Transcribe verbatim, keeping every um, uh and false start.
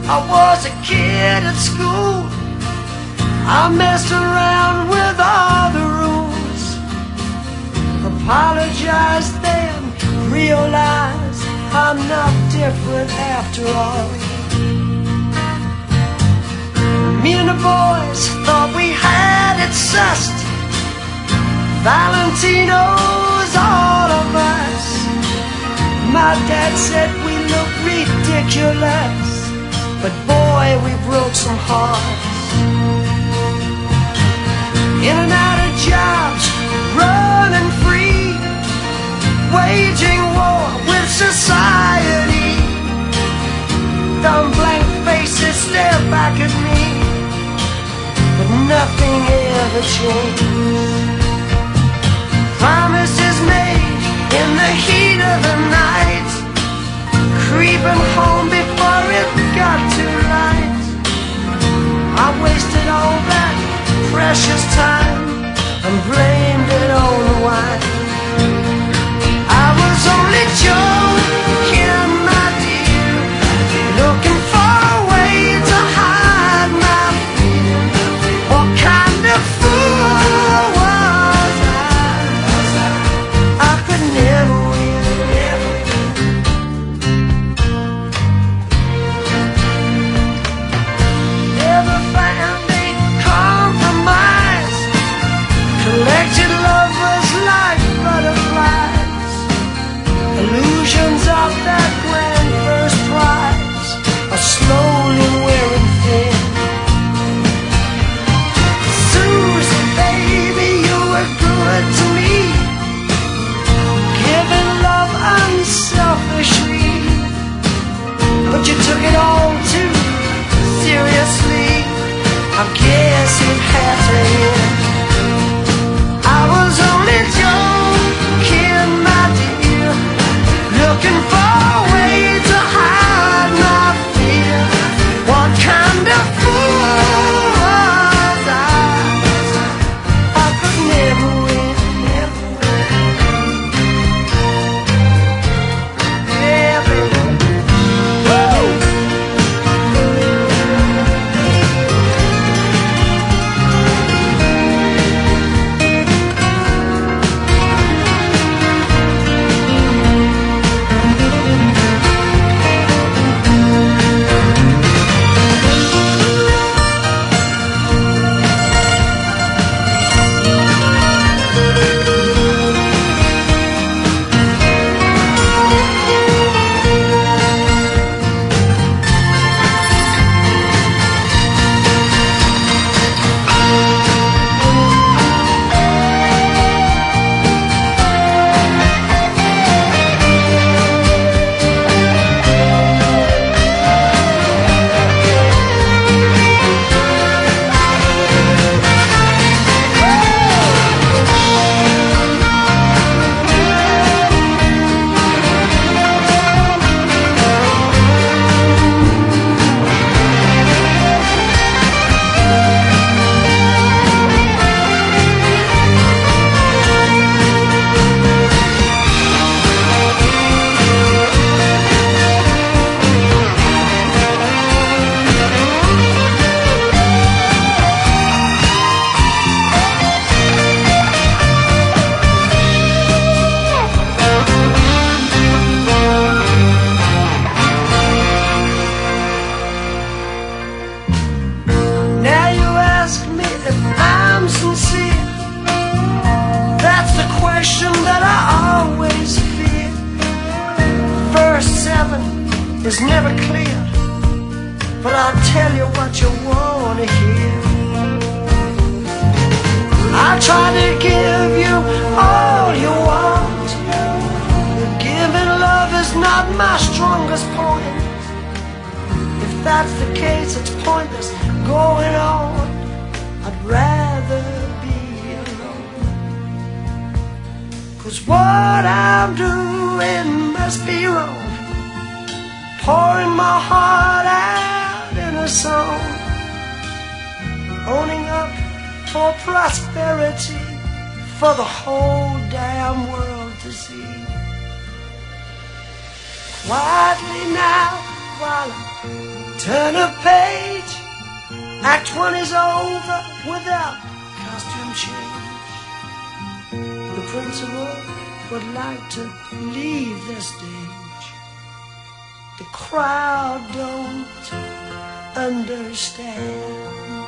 I was a kid at school. I messed around with all the rules. Apologized then, realized I'm not different after all. Me and the boys thought we had it sussed. Valentino's all of us. My dad said we look ridiculous, but boy, we broke some hearts. In and out of jobs, running free, waging war with society. Dumb blank faces stare back at me, but nothing ever changed. Promises made in the heat of the night, creeping home before it got too light. I wasted all that precious time and blamed it on the wine. I was only joking, my dear, looking for a way to hide my fear. What kind of fool was I? I could never win, never. Never found a compromise. Collected lovers like butterflies. Illusions of that grand first prize are slowly wearing thin. Susie, baby, you were good to me, giving love unselfishly, but you took it all too seriously. I guess it had to end. I was only joking, my dear, looking for a way to hide my fear. What kind of fool was I? I could never win, never win. Yeah, baby. Woo! Is never clear, but I'll tell you what you want to hear. I try to give you all you want. Giving love is not my strongest point. If that's the case, it's pointless going on. I'd rather be alone. 'Cause what I'm doing must be wrong, pouring my heart out in a song, owning up for prosperity for the whole damn world to see. Quietly now, while I'm Turn a page, act one is over without costume change. The principal would like to leave the stage. The crowd don't understand.